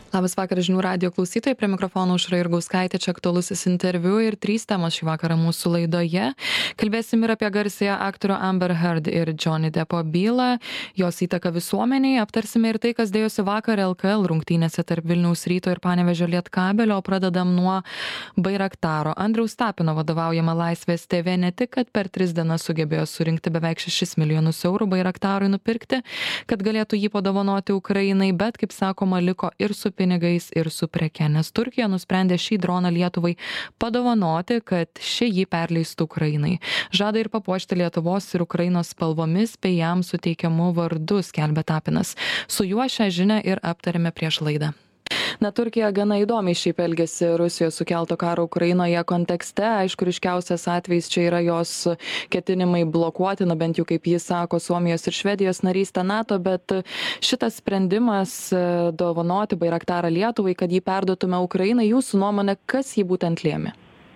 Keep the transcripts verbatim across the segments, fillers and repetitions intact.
Labas vakaras žinių radijo klausytojai, prie mikrofono Aušra Jurgauskaitė, čia aktualusis interviu ir trys temos šį vakarą mūsų laidoje. Kalbėsim ir apie garsąją aktorių Amber Heard ir Johnny Deppo bylą, jos įtaką visuomeniai, aptarsime ir tai, kas dėjosi vakar L K L rungtynėse tarp Vilniaus Ryto ir Panevėžio Lietkabelio, o pradedam nuo Bairaktaro. Andriaus Tapino vadovaujama Laisvės T V ne tik, kad per tris dienas sugebėjo surinkti beveik šešis milijonus eurų Bairaktarui nupirkti, kad galėtų jį padovanoti Ukrainai, bet, kaip sakoma, liko ir su pinigais ir su preke, nes Turkija nusprendė šį droną Lietuvai padovanoti, kad ši jį perleistų Ukrainai. Žada ir papuošti Lietuvos ir Ukrainos spalvomis bei jam suteikiamų vardų, skelbia Tapinas. Su juo šią žinią ir aptarėme prieš laidą. Na, Turkija gana įdomiai šiaip elgėsi Rusijos sukelto karo Ukrainoje kontekste. Aišku, ryškiausias atvejis čia yra jos ketinimai blokuoti, na bent jau kaip jis sako, Suomijos ir Švedijos narystę NATO, bet šitas sprendimas dovanoti Bairaktarą Lietuvai, kad jį perduotume Ukrainai, jūsų nuomonė, kas jį būtent lėmė?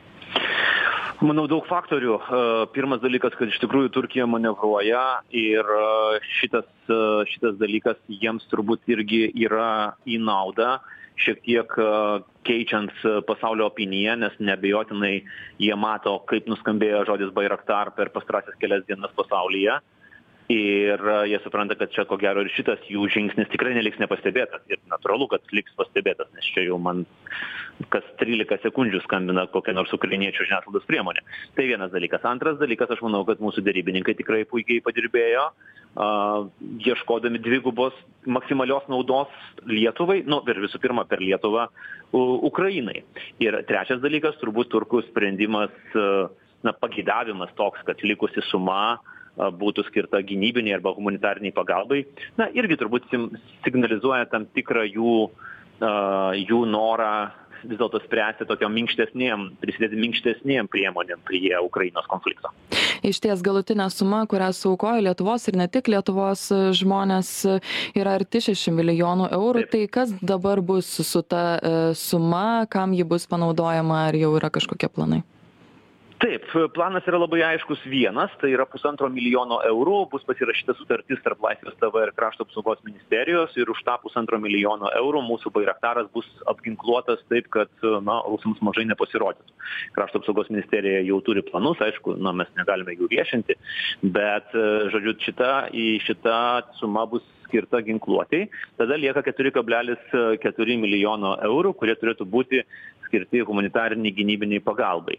Manau, daug faktorių. Pirmas dalykas, kad iš tikrųjų Turkija manevruoja ir šitas, šitas dalykas jiems turbūt irgi yra į naudą, šiek tiek keičiant pasaulio opiniją, nes neabejotinai jie mato, kaip nuskambėjo žodis Bairaktar per pastarąsias kelias dienas pasaulyje. Ir jie supranta, kad čia ko gero ir šitas jų žingsnis tikrai neliks nepastebėtas. Ir natūralu, kad liks pastebėtas, nes čia jau man kas trylika sekundžių skambina kokia nors ukrainiečių žiniasklaidos priemonė. Tai vienas dalykas. Antras dalykas, aš manau, kad mūsų derybininkai tikrai puikiai padirbėjo, uh, ieškodami dvigubos maksimalios naudos Lietuvai, nu, ir visų pirma per Lietuvą uh, Ukrainai. Ir trečias dalykas, turbūt turkų sprendimas, uh, na, pageidavimas toks, kad likusi suma būtų skirta gynybiniai arba humanitariniai pagalbai, na, irgi turbūt signalizuoja tam tikrą jų, uh, jų norą vis dėlto spręsti tokiom minkštesnėm, prisidėti minkštesnėm priemonėm prie Ukrainos konflikto. Iš ties galutinė suma, kurią suaukojo Lietuvos ir ne tik Lietuvos žmonės, yra arti šešių milijonų eurų. Taip. Tai kas dabar bus su ta uh, suma, kam ji bus panaudojama, ar jau yra kažkokie planai? Taip, planas yra labai aiškus vienas, tai yra pusantro milijono eurų, bus pasirašyta sutartis tarp Laisvės T V ir Krašto apsaugos ministerijos ir už tą pusantro milijono eurų mūsų Bairaktaras bus apginkluotas taip, kad, na, rusams mažai nepasirodytų. Krašto apsaugos ministerija jau turi planus, aišku, na, mes negalime jų viešinti, bet, žodžiu, šita, į šitą suma bus skirta ginkluotei, tada lieka keturi kablelis keturi milijono eurų, kurie turėtų būti skirti humanitariniai gynybiniai pagalbai.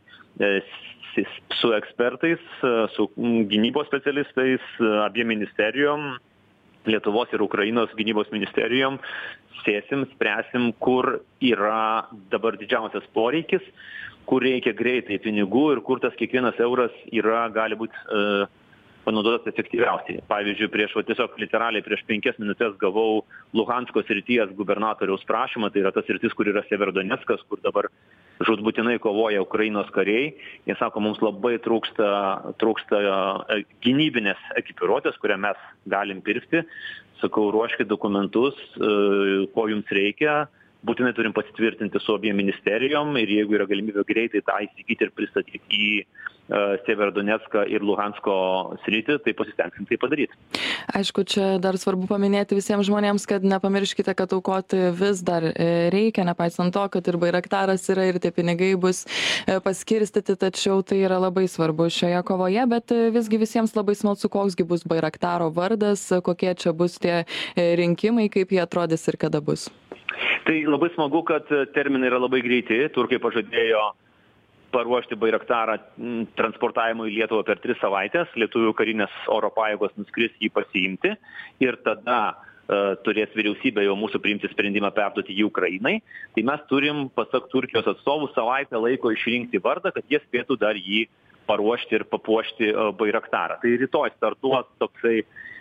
Su ekspertais, su gynybos specialistais, abiem ministerijom, Lietuvos ir Ukrainos gynybos ministerijom, sėsim, spręsim, kur yra dabar didžiausias poreikis, kur reikia greitai pinigų ir kur tas kiekvienas euras yra, gali būti uh, panaudotas efektyviausiai. Pavyzdžiui, prieš, va, tiesiog literaliai prieš penkias minutės gavau Luhansko srities gubernatoriaus prašymą, tai yra tas sritis, kur yra Severdoneckas, kur dabar žūtbūtinai kovoja Ukrainos kariai. Jie sako, mums labai trūksta, trūksta gynybinės ekipiruotės, kurią mes galim pirkti. Sakau, ruoškit dokumentus, ko jums reikia. Būtinai turim pasitvirtinti su abiem ministerijom ir jeigu yra galimybė greitai tą įsigyti ir pristatyti į uh, Severdonecką ir Luhansko sritį, tai pasistengsim tai padaryti. Aišku, čia dar svarbu paminėti visiems žmonėms, kad nepamirškite, kad aukoti vis dar reikia, nepaisant to, kad ir Bairaktaras yra ir tie pinigai bus paskirstyti, tačiau tai yra labai svarbu šioje kovoje, bet visgi visiems labai smalsu, koksgi bus Bairaktaro vardas, kokie čia bus tie rinkimai, kaip jie atrodys ir kada bus. Tai labai smagu, kad terminai yra labai greiti. Turkai pažadėjo paruošti Bairaktarą transportavimui į Lietuvą per tris savaitės. Lietuvių karinės oro pajėgos nuskris jį pasiimti ir tada uh, turės vyriausybė jau mūsų priimti sprendimą perduoti jį Ukrainai. Tai mes turim, pasak Turkijos atstovų, savaitę laiko išrinkti vardą, kad jie spėtų dar jį paruošti ir papuošti uh, Bairaktarą. Tai rytoj startuos toksai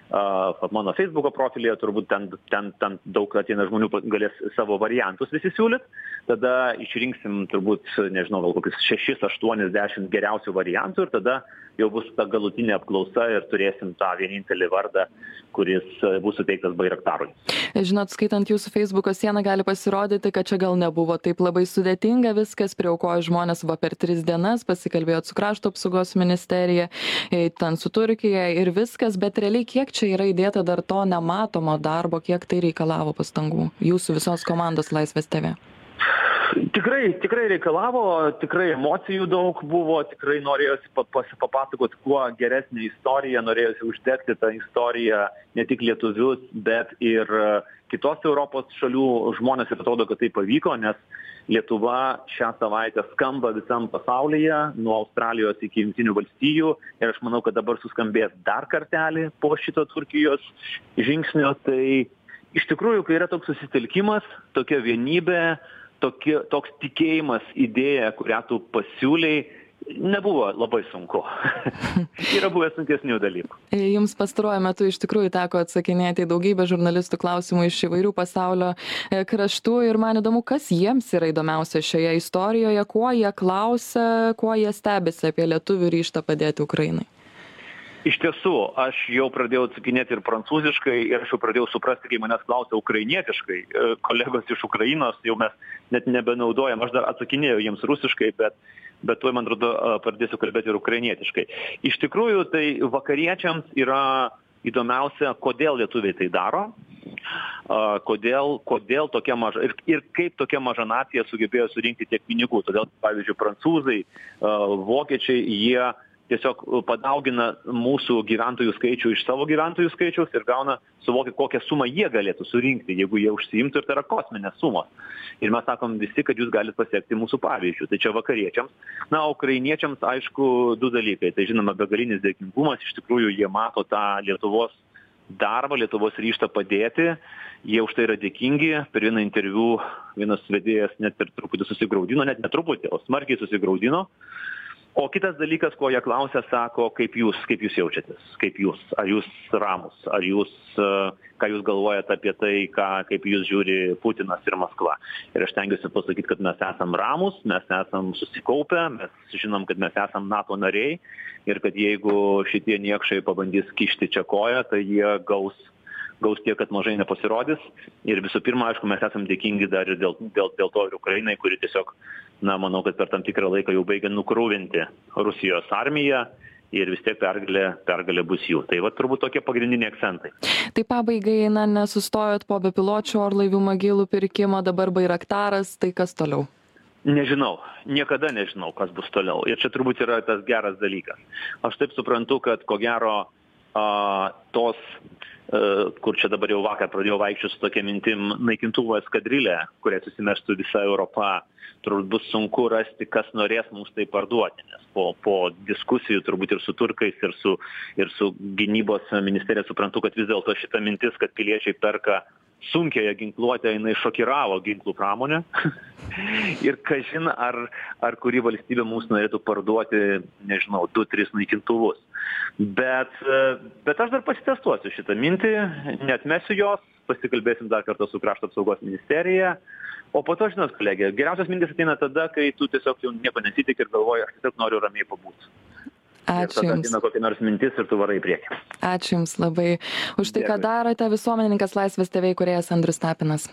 Uh, mano Facebooko profilyje, turbūt ten, ten, ten daug ateina žmonių, galės savo variantus visi siūlyt. Tada išrinksim turbūt, nežinau, gal kokius šešis, aštuonis, dešimt geriausių variantų ir tada jau bus ta galutinė apklausa ir turėsim tą vienintelį vardą, kuris bus suteiktas Bairaktarui. Žinot, skaitant jūsų Facebooko sieną, gali pasirodyti, kad čia gal nebuvo taip labai sudėtinga viskas, priaukojo žmonės va per tris dienas, pasikalbėjot su Krašto apsaugos ministerija, ten su Turkija ir viskas, bet realiai kiek čia yra įdėta dar to nematomo darbo, kiek tai reikalavo pastangų jūsų visos komandos Laisvės T V? Tikrai, tikrai reikalavo, tikrai emocijų daug buvo, tikrai norėjosi papasakoti kuo geresnį istoriją, norėjosi uždegti tą istoriją ne tik lietuvius, bet ir kitos Europos šalių žmonės, ir atrodo, kad tai pavyko, nes Lietuva šią savaitę skamba visam pasaulyje, nuo Australijos iki Jungtinių valstijų, ir aš manau, kad dabar suskambės dar kartelį po šito Turkijos žingsnio. Tai iš tikrųjų, kai yra toks susitelkimas, tokia vienybė, tokie, toks tikėjimas idėja, kurią tu pasiūlei, nebuvo labai sunku. Yra buvę sunkesnių dalykų. Jums pastaruoju metu iš tikrųjų teko atsakinėti į daugybę žurnalistų klausimų iš įvairių pasaulio kraštų ir man įdomu, kas jiems yra įdomiausia šioje istorijoje, kuo jie klausia, kuo jie stebisi apie lietuvių ryžtą padėti Ukrainai. Iš tiesų, aš jau pradėjau atsakinėti ir prancūziškai, ir aš jau pradėjau suprasti, kai manęs klausia ukrainietiškai. Kolegos iš Ukrainos jau mes net nebenaudojam, aš dar atsakinėjau jiems rusiškai, bet, bet tuoj, man atrodo, pradėsiu kalbėti ir ukrainietiškai. Iš tikrųjų, tai vakariečiams yra įdomiausia, kodėl lietuviai tai daro, kodėl, kodėl tokia maža, ir, ir kaip tokia maža nacija sugebėjo surinkti tiek pinigų. Todėl, pavyzdžiui, prancūzai, vokiečiai, jie tiesiog padaugina mūsų gyventojų skaičių iš savo gyventojų skaičiaus ir gauna, suvokia, kokią sumą jie galėtų surinkti, jeigu jie užsiimtų, ir tai yra kosminės sumos. Ir mes sakom visi, kad jūs galite pasiekti mūsų pavyzdžių. Tai čia vakariečiams. Na, ukrainiečiams, aišku, du dalykai. Tai žinoma, begalinis dėkingumas, iš tikrųjų jie mato tą Lietuvos darbą, Lietuvos ryžtą padėti. Jie už tai yra dėkingi. Per vieną interviu vienas vedėjas net ir truputį susigraudino, net netruputį, o smarkiai susigraudino. O kitas dalykas, ko jie klausia, sako, kaip jūs, kaip jūs jaučiatės, kaip jūs, ar jūs ramus, ar jūs, ką jūs galvojate apie tai, ką, kaip jūs žiūri Putinas ir Maskva. Ir aš tengiuosi pasakyti, kad mes esam ramus, mes esam susikaupę, mes žinom, kad mes esam NATO nariai ir kad jeigu šitie niekšai pabandys kišti čia koją, tai jie gaus gaus tiek, kad mažai nepasirodys. Ir visų pirma, aišku, mes esam dėkingi dar ir dėl, dėl, dėl to ir Ukrainai, kuri tiesiog, na, manau, kad per tam tikrą laiką jau baigia nukrūvinti Rusijos armiją ir vis tiek pergalė, pergalė bus jų. Tai va turbūt tokie pagrindiniai akcentai. Tai pabaigai, na, nesustojot po bepiločių orlaivių Magilų pirkimo, dabar Bairaktaras, tai kas toliau? Nežinau, niekada nežinau, kas bus toliau. Ir čia turbūt yra tas geras dalykas. Aš taip suprantu, kad ko gero a, tos kur čia dabar jau vakar pradėjau vaikščioti su tokia mintim, naikintuvo eskadrilė, kurią susimestų visa Europa, turbūt bus sunku rasti, kas norės mums tai parduoti, nes po, po diskusijų turbūt ir su turkais, ir su, ir su gynybos ministerija suprantu, kad vis dėlto šita mintis, kad piliečiai perka sunkiąją ginkluotę, jinai šokiravo ginklų pramonę. Ir kažin, ar, ar kuri valstybė mums norėtų parduoti, nežinau, du tris naikintuvus. Bet, bet aš dar pasitestuosiu šitą mintį, neatmesiu jos, pasikalbėsim dar kartą su Krašto apsaugos ministerija. O po to, žinot, kolegė, geriausias mintis ateina tada, kai tu tiesiog jau nieko nesitik ir galvoji, aš tiesiog noriu ramiai pabūti. Ačiū ir Jums. Ateina kokia nors mintis ir tu varai į priekį. Ačiū Jums labai už tai, ką Dėkui. darote. Visuomenininkas Laisvės T V įkūrėjas Andrius Tapinas.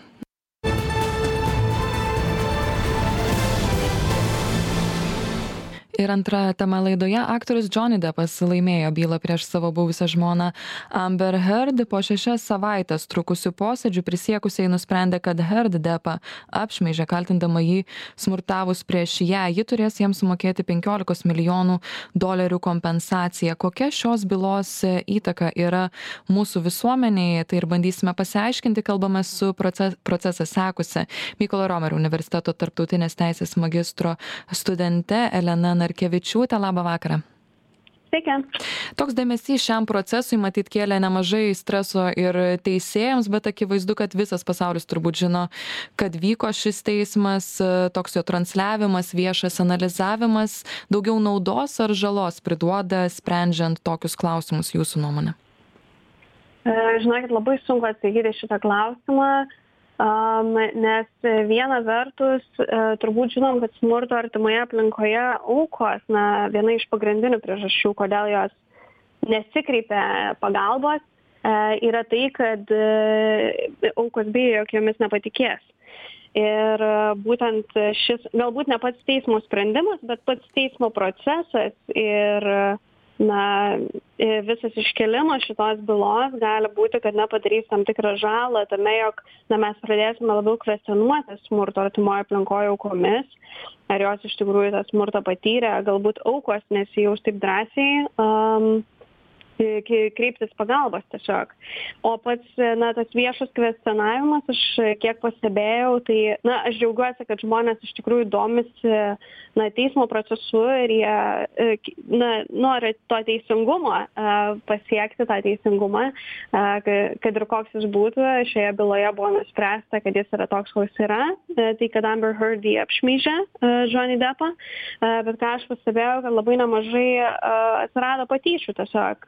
Ir antra tema laidoje, aktorius Johnny Deppas laimėjo bylą prieš savo buvusią žmoną Amber Heard. Po šešias savaitės trukusių posėdžių prisiekusiai nusprendė, kad Heard Deppą apšmeižė, kaltindama jį smurtavus prieš ją. Ji turės jiems sumokėti penkiolikos milijonų dolerių kompensaciją. Kokia šios bylos įtaka yra mūsų visuomenėje, tai ir bandysime pasiaiškinti. Kalbame su proces, procesą sekusią Mykolo Romerio universiteto tarptautinės teisės magistro studente Elena Narkevičiūtė. Labą vakarą. Sveiki. Toks dėmesys šiam procesui matyt kėlė nemažai streso ir teisėjams, bet akivaizdu, kad visas pasaulis turbūt žino, kad vyko šis teismas, toks jo transliavimas, viešas analizavimas. Daugiau naudos ar žalos priduoda, sprendžiant tokius klausimus, jūsų nuomonė? Žinokit, labai sunku atsakyti šitą klausimą. Um, nes viena vertus uh, turbūt žinom, kad smurto artimoje aplinkoje aukos, na, viena iš pagrindinių priežasčių, kodėl jos nesikreipia pagalbos, uh, yra tai, kad uh, aukos bijo, jog jomis nepatikės. Ir uh, būtent šis, galbūt ne pats teismo sprendimas, bet pats teismo procesas ir uh, na, visas iškėlimas šitos bylos gali būti, kad nepadarys tam tikrą žalą tame, jog na, mes pradėsime labiau kvestionuoti smurto artimoje aplinkoje aukomis, ar jos iš tikrųjų tą smurtą patyrė, galbūt aukos nesijaus taip drąsiai um, kreiptis pagalbos tiesiog. O pats, na, tas viešas kvestionavimas, aš kiek pastebėjau, tai, na, aš džiaugiuosi, kad žmonės iš tikrųjų domisi, na, teismo procesu ir jie, na, nori to teisingumo, pasiekti tą teisingumą, kad ir koks jis būtų. Šioje byloje buvo nuspręsta, kad jis yra toks, koks yra, tai kad Amber Heard jį apšmeižė Johnny Deppą, bet ką aš pastebėjau, kad labai nemažai atsirado patyčių tiesiog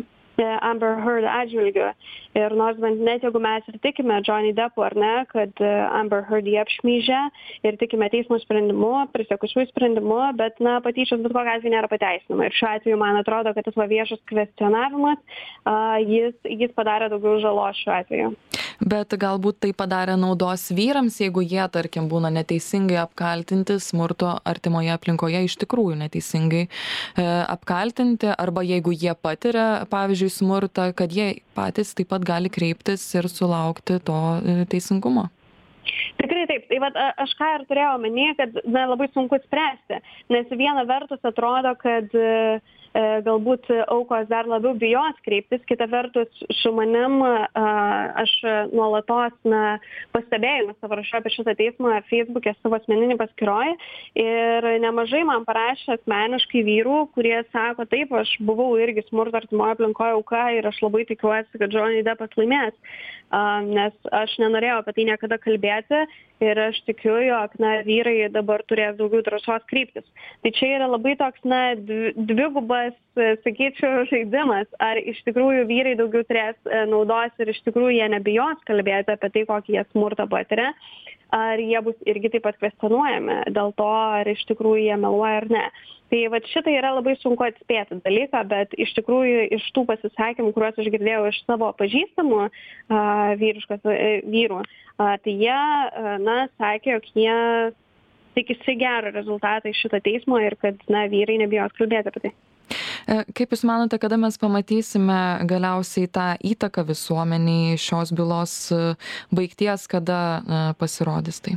Amber Heard atžvilgiu. Ir nors net jeigu mes ir tikime Johnny Deppu ar ne, kad Amber Heard jį apšmeižė ir tikime teismo sprendimu, prisiekusiųjų sprendimu, bet na, patyčios bet kokiu atveju nėra pateisinama. Ir šiuo atveju man atrodo, kad tas va viešas kvestionavimas, jis, jis padarė daugiau žalos šiuo atveju. Bet galbūt tai padarė naudos vyrams, jeigu jie, tarkim, būna neteisingai apkaltinti smurto artimoje aplinkoje, iš tikrųjų neteisingai e, apkaltinti, arba jeigu jie patiria, pavyzdžiui, smurtą, kad jie patys taip pat gali kreiptis ir sulaukti to e, teisingumo. Tikrai taip. Tai vat, aš ką ir turėjau omenyje, kad na, labai sunku spręsti, nes viena vertus atrodo, kad e, galbūt aukos dar labiau bijos kreiptis, kita vertus su manim aš nuolatos na, pastebėjau savo rašau apie šitą teismą Facebook'e savo asmeninį paskyroj ir nemažai man parašė asmeniškai vyrų, kurie sako, taip, aš buvau irgi smurto artimoje aplinkoje auka ir aš labai tikiuosi, kad Johnny Deppas laimės, nes aš nenorėjau apie tai niekada kalbėti ir aš tikiu, jog na, vyrai dabar turės daugiau drąsos kryptis. Tai čia yra labai toks na, dvigubas, sakyčiau, žaidimas. Ar iš tikrųjų vyrai daugiau turės naudos ir iš tikrųjų jie nebijos kalbėti apie tai, kokį jie smurtą patiria, ar jie bus irgi taip pat kvestionuojami dėl to, ar iš tikrųjų jie meluoja ar ne. Tai va šitai yra labai sunku atspėti dalyką, bet iš tikrųjų iš tų pasisakymų, kuriuos aš girdėjau iš savo pažįstamų vyriškos vyrų, tai jie, na, sakė, jog jie tikisi gerą rezultatą iš šito teismo ir kad, na, vyrai nebijos kalbėti apie tai. Kaip Jūs manote, kada mes pamatysime galiausiai tą įtaką visuomeniai šios bylos baigties, kada pasirodys tai?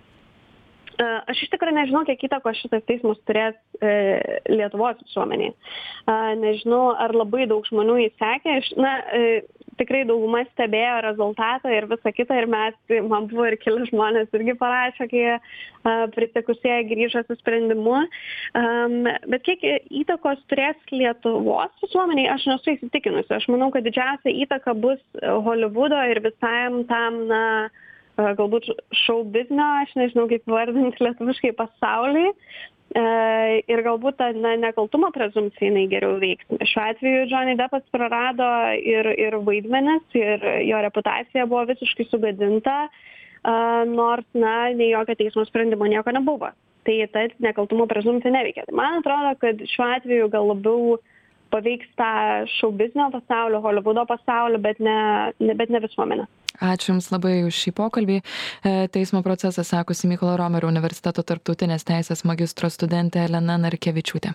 Aš iš tikrųjų nežinau, kiek įtakos šitas teismas turės e, Lietuvos visuomeniai. E, nežinau, ar labai daug žmonių įsekė. Na, e, tikrai dauguma stebėjo rezultatą ir visą kitą. Ir mes, man buvo ir keli žmonės irgi parašė, kai e, prisiekusieji grįžo su sprendimu. E, bet kiek įtakos turės Lietuvos visuomeniai, aš nesu įsitikinusi. Aš manau, kad didžiausia įtaka bus Hollywoodo ir visam tam, na, galbūt šou biznio, aš nežinau kaip vardinti lietuviškai pasauliui e, ir galbūt ta na, nekaltumo prezumpcija jinai geriau veiks. Šiuo atveju Johnny Deppas prarado ir, ir vaidmenis, ir jo reputacija buvo visiškai sugadinta, e, nors na, nei jokio teismo sprendimo nieko nebuvo. Tai ta nekaltumo prezumpcija neveikia. Tai man atrodo, kad šiuo atveju gal labiau paveiks tą šou biznio pasaulio, Hollywoodo pasaulio, bet ne, ne, bet ne visuomenę. Ačiū Jums labai už šį pokalbį. Teismo procesą sekusi Mykolo Romerio universiteto tarptautinės teisės magistro studentė Elena Narkevičiūtė.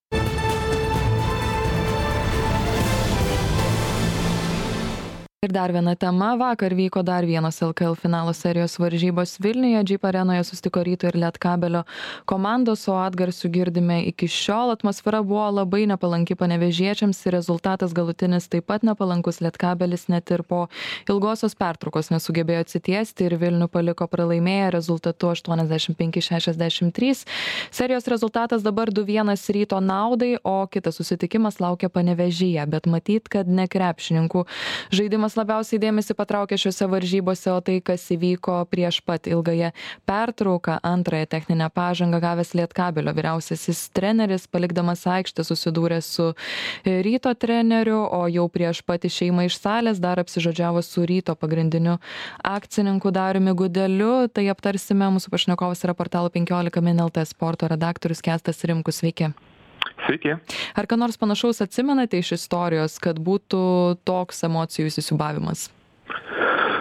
Ir dar viena tema. Vakar vyko dar vienos L K L finalo serijos varžybos Vilniuje. Jeep arenoje susitiko Ryto ir Lietkabelio komandos, o atgarsių girdime iki šiol. Atmosfera buvo labai nepalanki panevėžiečiams ir rezultatas galutinis taip pat nepalankus. Lietkabelis net ir po ilgosios pertraukos nesugebėjo atsitiesti ir Vilnių paliko pralaimėję rezultatu aštuoniasdešimt penki šešiasdešimt trys. Serijos rezultatas dabar du vienas Ryto naudai, o kitas susitikimas laukia Panevėžyje. Bet matyt, kad ne krepšininkų žaidimas labiausiai dėmesį patraukė šiuose varžybose, o tai, kas įvyko prieš pat ilgąją pertrauką. Antrąją techninę pažangą gavęs Lietkabelio vyriausiasis treneris, palikdamas aikštę, susidūrė su Ryto treneriu, o jau prieš pat išėjimą iš salės dar apsižodžiavo su Ryto pagrindiniu akcininku Dariumi Gudeliu. Tai aptarsime. Mūsų pašnekovas yra portalo penkiolika min L T sporto redaktorius Kęstas Rimkus. Sveiki. Sveiki. Ar ką nors panašaus atsimenate iš istorijos, kad būtų toks emocijų įsisiūbavimas?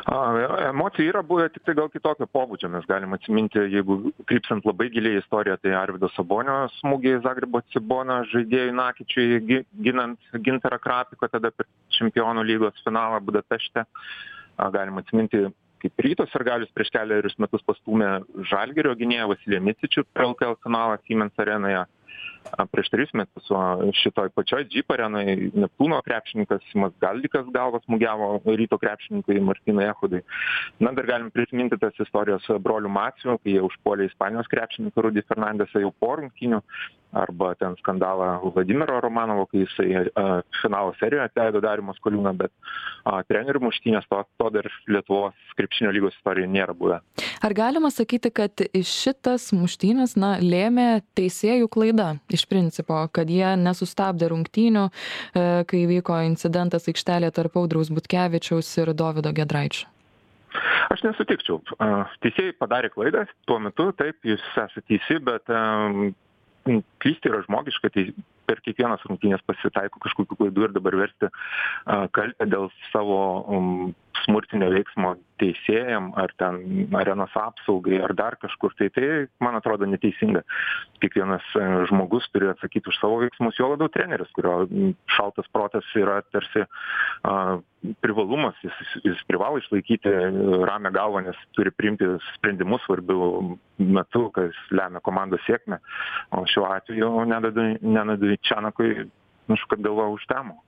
A, emocijų yra buvę, tik tai gal kitokio pobūdžio. Mes galim atsiminti, jeigu krypstant labai giliai istoriją, tai Arvydo Sabonio smūgiai Zagrebo Cibona žaidėjui Nakičiui gi- ginant Gintarą Krapiką tada per Čempionų lygos finalą Budapešte. A, Galim atsiminti, kaip Ryto Sirgalius prieš keliarius metus pastūmė Žalgirio gynėją Vasiliją Micičių per L K L finalą Siemens arenoje. A, Prieš tris metus o šitoj pačioj Jeep arenoj Neptūno krepšininkas Simas Galdikas galvą smūgiavo Ryto krepšininkui Martynui Echodui. Na, dar galim prisiminti tas istorijos brolių Macių, kai jie užpuolė Ispanijos krepšininką Rudy Fernandesą jau po rungtynių, arba ten skandalą Vladimiro Romanovo, kai jisai a, finalo serijoje atleido Darimą Skoliūną, bet a, trenerių muštynės to, to dar Lietuvos krepšinio lygos istorijoje nėra buvę. Ar galima sakyti, kad šitas muštynės, na, lėmė teisėjų klaida iš principo, kad jie nesustabdė rungtynių, e, kai vyko incidentas aikštelėje tarp Audriaus Butkevičiaus ir Dovydo Giedraičio? Aš nesutikčiau. A, Teisėjai padarė klaidą tuo metu, taip, jūs esate teisi, bet um, klysti yra žmogiška, tai per kiekvienas rungtynės pasitaiko kažkokių klaidų ir dabar versti a, kaltę dėl savo um, smurtinio veiksmo teisėjam ar ten arenos apsaugai ar dar kažkur, tai tai, man atrodo, neteisinga. Kiekvienas e, žmogus turi atsakyti už savo veiksmus, jo labiau treneris, kurio m, šaltas protas yra tarsi a, privalumas, jis, jis privalo išlaikyti ramią galvą, nes turi priimti sprendimus svarbių metu, kas lemia komandos sėkmę. O šiuo atveju Nenadui Čianakui, našu, kad galva užtemo.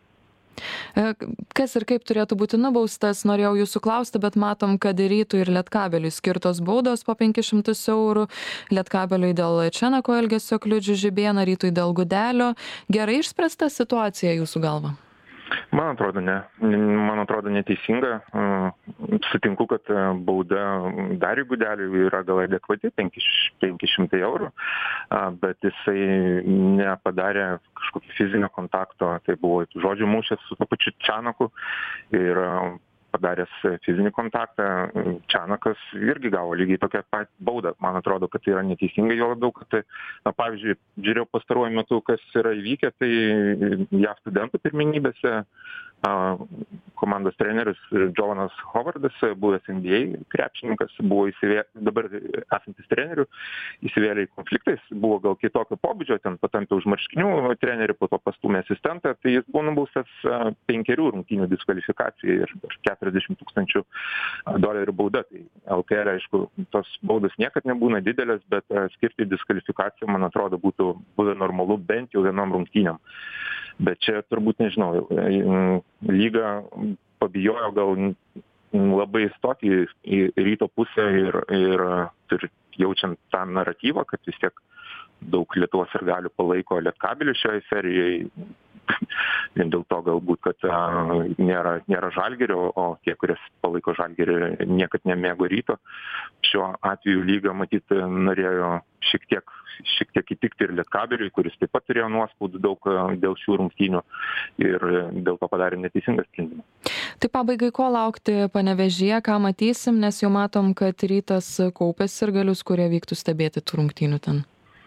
Kas ir kaip turėtų būti nubaustas, norėjau jūsų klausti, bet matom, kad ir Rytui ir Lietkabeliui skirtos baudos po penkis šimtus eurų, Lietkabeliui dėl Čianako elgesio kliudžių Žibėną, Rytui dėl Gudelio. Gerai išspręsta situacija jūsų galva? Man atrodo, ne. Man atrodo neteisinga. Sutinku, kad bauda Dariui Gudeliui yra gal adekvati, penki šimtai eurų, bet jisai nepadarė kažkokio fizinio kontakto, tai buvo žodžių mūšis su to pačiu Čianaku ir padaręs fizinį kontaktą, Čianakas irgi gavo lygiai tokią pat baudą. Man atrodo, kad tai yra neteisinga, jo labiau, kad, na, pavyzdžiui, žiūrėjau pastaruoju metu, kas yra įvykę, tai J A V studentų pirmenybėse a, komandos treneris Jovanas Hovardas, buvęs N B A krepšininkas, buvo įsivė, dabar esantis treneriu, įsivėlė į konfliktais, buvo gal kitokio pobūdžio, ten patampė už marškinių trenerių, po to pastūmė asistentą, tai jis buvo nubaustas a, penkerių rungtynių diskvalifikacijai ir keturiasdešimt tūkstančių dolerių bauda. Tai L K L, aišku, tos baudos niekad nebūna didelės, bet a, skirti diskvalifikaciją, man atrodo, būtų buvę normalu bent jau vienom rungtynėm. Bet čia turbūt, nežinau, lyga pabijojo gal labai stoti į Ryto pusę ir, ir, ir jaučiant tą naratyvą, kad vis tiek daug Lietuvos sirgalių palaiko Lietkabelį šioje serijoje. Vien dėl to galbūt, kad a, nėra, nėra Žalgirio, o tie, kuris palaiko Žalgirį, niekad nemėgo Ryto. Šiuo atveju lyga, matyt, norėjo šiek tiek, šiek tiek įtikti ir Lietkabeliui, kuris taip pat turėjo nuospaudų daug dėl šių rungtynių ir dėl to padarė neteisingą sprendimą. Tai pabaigai ko laukti Panevėžyje, ką matysim, nes jau matom, kad Rytas kaupė sirgalius, kurie vyktų stebėti tų rungtynių ten.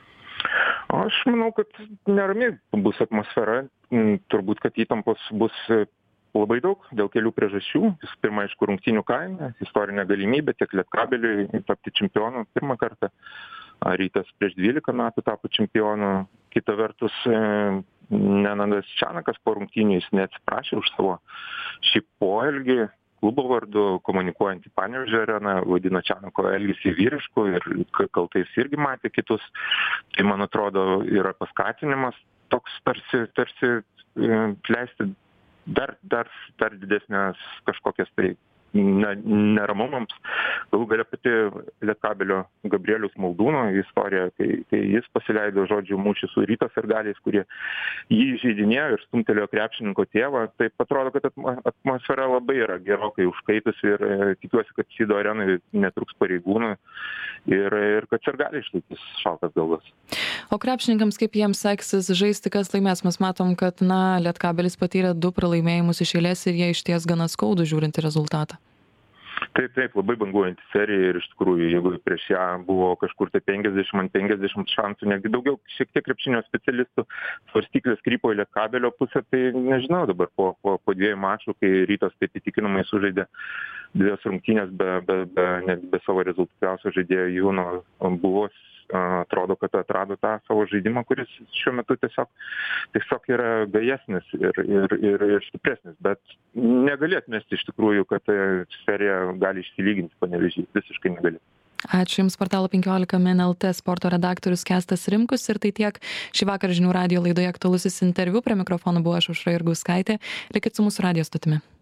Aš manau, kad nerami bus atmosfera, turbūt, kad įtampos bus labai daug dėl kelių priežasčių. Visų pirma, aišku, rungtynių kaina, istorinė galimybė tiek Lietkabeliui tapti čempionu pirmą kartą. Rytas prieš dvylika metų tapo čempionu. Kita vertus, Nenadas Čianakas po rungtynių jis neatsiprašė už savo šį poelgį. Klubo vardu, komunikuojant į Panevėžio areną, vadino Čianako elgesį vyrišku ir kaltais irgi matė kitus. Tai, man atrodo, yra paskatinimas toks tarsi, tarsi leisti dar, dar, dar didesnės kažkokias tai neramumams. Galų galia pati Lietkabelio Gabrieliaus Maldūno istorija, kai, kai jis pasileido žodžių mūšį su Ryto sirgaliais, kurie jį žeidinėjo ir stumtelėjo krepšininko tėvą. Tai atrodo, kad atmosfera labai yra gerokai užkaitusi ir tikiuosi, kad Sydo arenai netruks pareigūnų ir, ir kad sirgaliai išlaikys šaltas galvas. O krepšininkams kaip jiems seksis žaisti, kas laimės? Mes matom, kad na, Lietkabelis patyrė du pralaimėjimus iš eilės ir jie išties gana skaudų žiūrinti rezultatą. Taip, taip, labai banguojanti serija ir iš tikrųjų, jeigu prieš ją buvo kažkur tai penkiasdešimt ant penkiasdešimt šansų, netgi daugiau šiek tiek krepšinio specialistų svarstyklės krypo į Lietkabelio pusę, tai nežinau dabar po, po, po dviejų mačų, kai Rytas taip įtikinamai sužaidė dviejas rungtynės be, be, be, be, be savo rezultatyviausio žaidėjo Jūno buvo, atrodo, kad atrado tą savo žaidimą, kuris šiuo metu tiesiog, tiesiog yra gajesnis ir, ir, ir, ir stipresnis, bet negali atmesti iš tikrųjų, kad serija gali išsilyginti Panevėžys, visiškai negali. Ačiū Jums, portalo penkiolika min lt sporto redaktorius Kęstas Rimkus, ir tai tiek šį vakarą žinių radijo laidoje aktualusis interviu. Prie mikrofono buvo aš, Aušra Jurgauskaitė. Likit su mūsų radijo stotimi.